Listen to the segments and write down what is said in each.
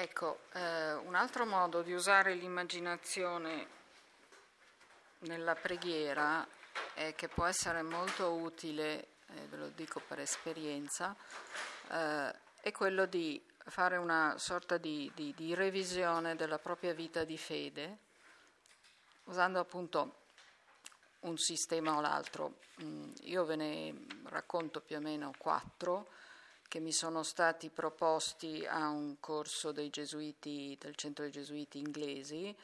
Ecco, un altro modo di usare l'immaginazione nella preghiera che può essere molto utile, ve lo dico per esperienza, è quello di fare una sorta di revisione della propria vita di fede, usando appunto un sistema o l'altro. Io ve ne racconto più o meno 4 che mi sono stati proposti a un corso dei Gesuiti, del centro dei Gesuiti inglesi,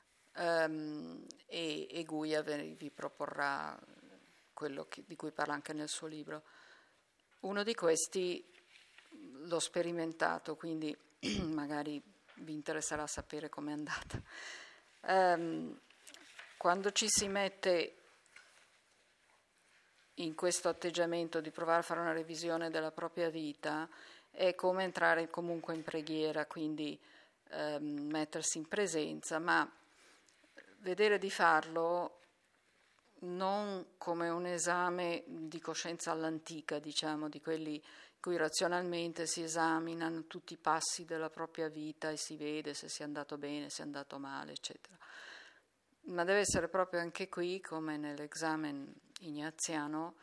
e Guia vi proporrà quello di cui parla anche nel suo libro. Uno di questi l'ho sperimentato, quindi magari vi interesserà sapere com'è andata. Quando ci si mette in questo atteggiamento di provare a fare una revisione della propria vita, è come entrare comunque in preghiera, quindi mettersi in presenza, ma vedere di farlo non come un esame di coscienza all'antica, diciamo, di quelli in cui razionalmente si esaminano tutti i passi della propria vita e si vede se sia andato bene, se è andato male, eccetera. Ma deve essere proprio anche qui, come nell'esame ignaziano,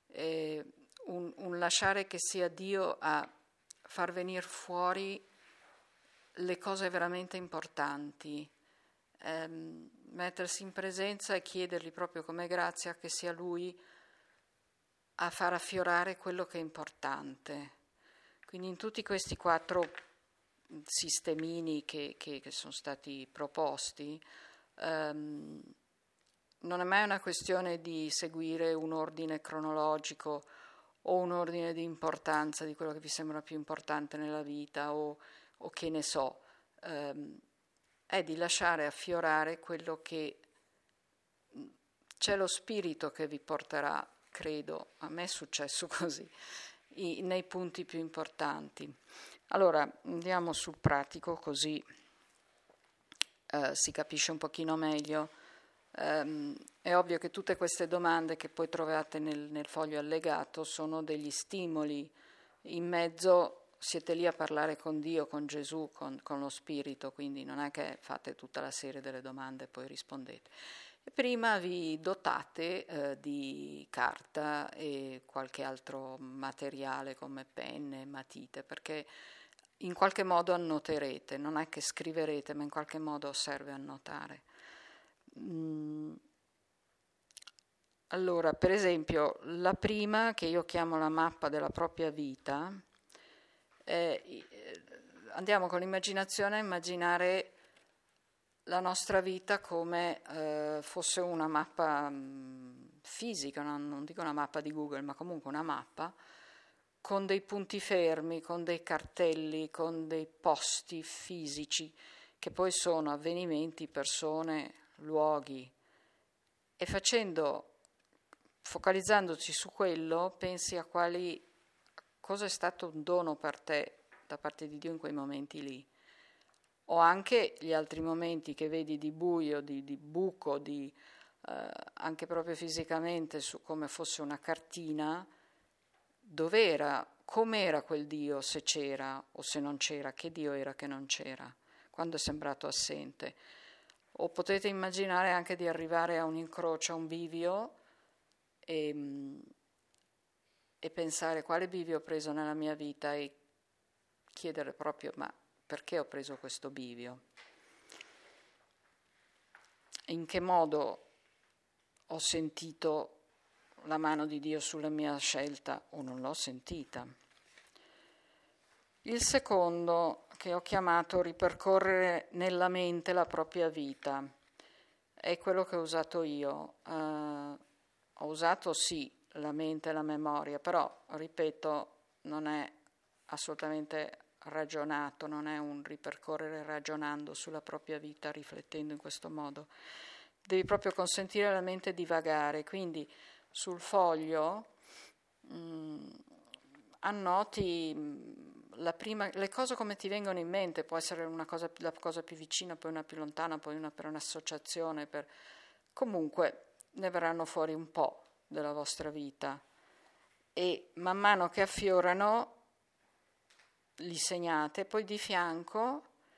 un lasciare che sia Dio a far venire fuori le cose veramente importanti, mettersi in presenza e chiedergli proprio come grazia che sia Lui a far affiorare quello che è importante. Quindi in tutti questi 4 sistemini che sono stati proposti, non è mai una questione di seguire un ordine cronologico o un ordine di importanza di quello che vi sembra più importante nella vita o che ne so, è di lasciare affiorare quello che c'è, lo spirito che vi porterà, credo, a me è successo così, nei punti più importanti. Allora andiamo sul pratico, così si capisce un pochino meglio. È ovvio che tutte queste domande che poi trovate nel foglio allegato sono degli stimoli. In mezzo siete lì a parlare con Dio, con Gesù, con lo Spirito, quindi non è che fate tutta la serie delle domande e poi rispondete. E prima vi dotate di carta e qualche altro materiale come penne, matite, perché in qualche modo annoterete, non è che scriverete, ma in qualche modo serve annotare. Allora, per esempio, la prima, che io chiamo la mappa della propria vita, andiamo con l'immaginazione a immaginare la nostra vita come fosse una mappa fisica, non dico una mappa di Google, ma comunque una mappa, con dei punti fermi, con dei cartelli, con dei posti fisici, che poi sono avvenimenti, persone, luoghi, e focalizzandoci su quello, pensi a cosa è stato un dono per te da parte di Dio in quei momenti lì. O anche gli altri momenti che vedi di buio, di buco, anche proprio fisicamente, come fosse una cartina, dov'era, com'era quel Dio, se c'era o se non c'era, che Dio era che non c'era, quando è sembrato assente. O potete immaginare anche di arrivare a un incrocio, a un bivio e pensare quale bivio ho preso nella mia vita e chiedere proprio ma perché ho preso questo bivio? In che modo ho sentito la mano di Dio sulla mia scelta o non l'ho sentita? Il secondo, che ho chiamato ripercorrere nella mente la propria vita, è quello che ho usato io. Ho usato sì la mente e la memoria, però, ripeto, non è assolutamente ragionato, non è un ripercorrere ragionando sulla propria vita, riflettendo in questo modo. Devi proprio consentire alla mente di vagare, quindi sul foglio annoti le cose come ti vengono in mente, può essere la cosa più vicina, poi una più lontana, poi una per un'associazione, comunque ne verranno fuori un po' della vostra vita e man mano che affiorano li segnate, poi di fianco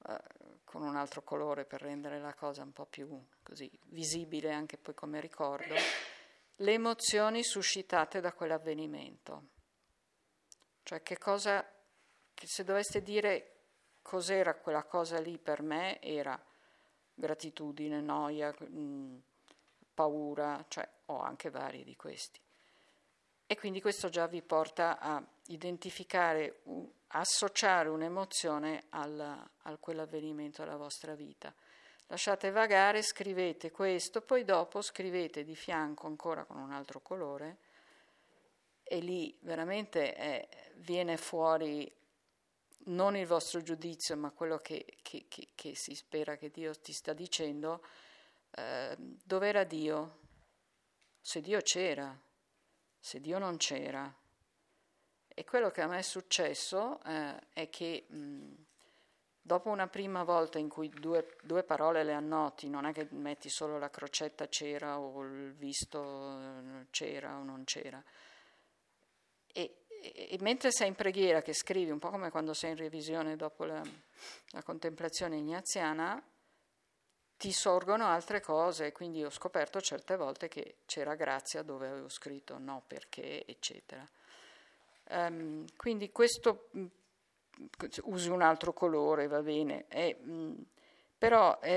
con un altro colore per rendere la cosa un po' più così visibile anche poi come ricordo, le emozioni suscitate da quell'avvenimento. Cioè che se doveste dire cos'era quella cosa lì per me, era gratitudine, noia, paura, cioè ho anche vari di questi. E quindi questo già vi porta a identificare, associare un'emozione a quell'avvenimento della vostra vita. Lasciate vagare, scrivete questo, poi dopo scrivete di fianco ancora con un altro colore e lì veramente viene fuori non il vostro giudizio, ma quello che si spera che Dio ti sta dicendo. Dov'era Dio? Se Dio c'era, se Dio non c'era. E quello che a me è successo è che dopo una prima volta in cui due parole le annoti, non è che metti solo la crocetta c'era o il visto c'era o non c'era, e mentre sei in preghiera che scrivi, un po' come quando sei in revisione dopo la contemplazione ignaziana, ti sorgono altre cose, quindi ho scoperto certe volte che c'era grazia dove avevo scritto no, perché, eccetera. Quindi questo, usi un altro colore, va bene, però è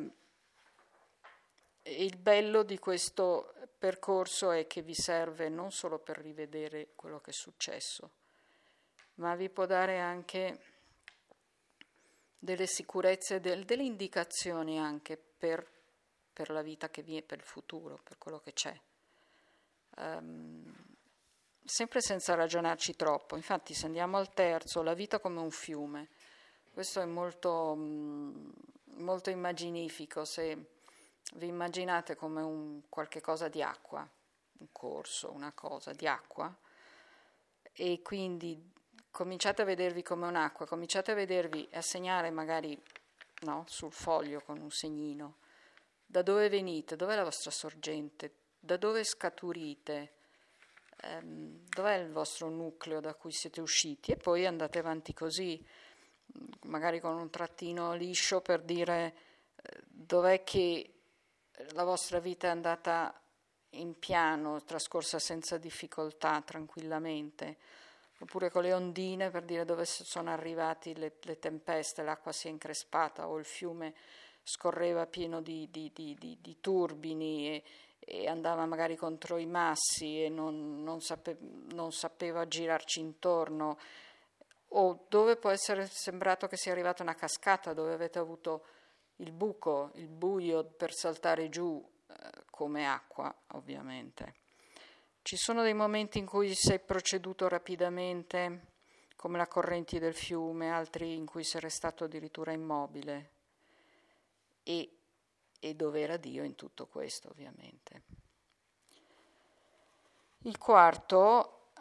il bello di questo percorso è che vi serve non solo per rivedere quello che è successo, ma vi può dare anche delle sicurezze, delle indicazioni anche per la vita che viene, per il futuro, per quello che c'è. Sempre senza ragionarci troppo. Infatti, se andiamo al terzo, la vita come un fiume. Questo è molto, molto immaginifico. Se vi immaginate come un qualche cosa di acqua, un corso, una cosa di acqua, e quindi cominciate a vedervi come un'acqua, cominciate a vedervi, a segnare magari sul foglio con un segnino, da dove venite, dov'è la vostra sorgente, da dove scaturite, dov'è il vostro nucleo da cui siete usciti, e poi andate avanti così, magari con un trattino liscio per dire dov'è che la vostra vita è andata in piano, trascorsa senza difficoltà, tranquillamente, oppure con le ondine per dire dove sono arrivati le tempeste, l'acqua si è increspata o il fiume scorreva pieno di turbini e andava magari contro i massi e non sapeva girarci intorno, o dove può essere sembrato che sia arrivata una cascata dove avete avuto il buco, il buio per saltare giù come acqua, ovviamente. Ci sono dei momenti in cui sei proceduto rapidamente, come la corrente del fiume, altri in cui sei restato addirittura immobile. E dove era Dio in tutto questo, ovviamente. Il quarto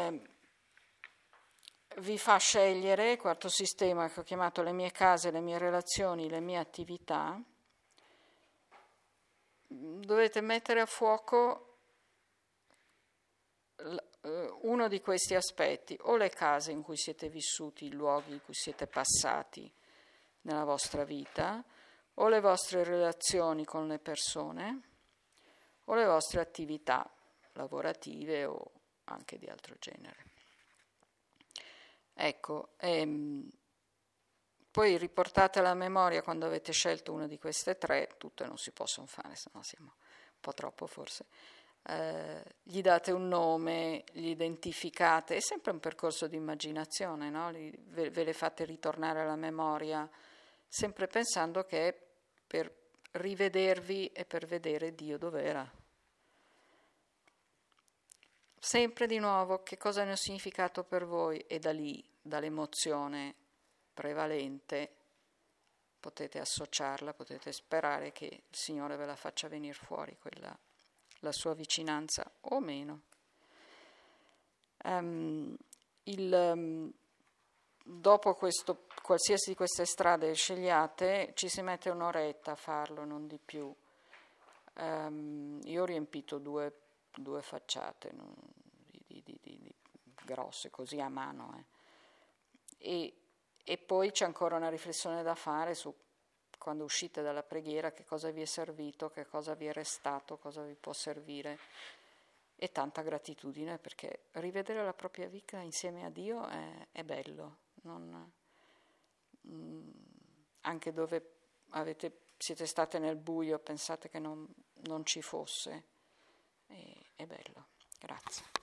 vi fa scegliere, il quarto sistema che ho chiamato le mie case, le mie relazioni, le mie attività. Dovete mettere a fuoco uno di questi aspetti, o le case in cui siete vissuti, i luoghi in cui siete passati nella vostra vita, o le vostre relazioni con le persone, o le vostre attività lavorative o anche di altro genere. Ecco, poi riportate alla memoria quando avete scelto una di queste tre, tutte non si possono fare, se no siamo un po' troppo forse. Gli date un nome, li identificate, è sempre un percorso di immaginazione, no? Ve le fate ritornare alla memoria, sempre pensando che è per rivedervi e per vedere Dio dov'era. Sempre di nuovo che cosa ne ha significato per voi, e da lì, dall'emozione prevalente, potete associarla, potete sperare che il Signore ve la faccia venire fuori la sua vicinanza o meno. Dopo questo, qualsiasi di queste strade scegliate, ci si mette un'oretta a farlo, non di più. Io ho riempito due facciate di grosse, così a mano. E E poi c'è ancora una riflessione da fare su quando uscite dalla preghiera, che cosa vi è servito, che cosa vi è restato, cosa vi può servire, e tanta gratitudine, perché rivedere la propria vita insieme a Dio è bello, anche dove siete state nel buio, pensate che non ci fosse, è bello. Grazie.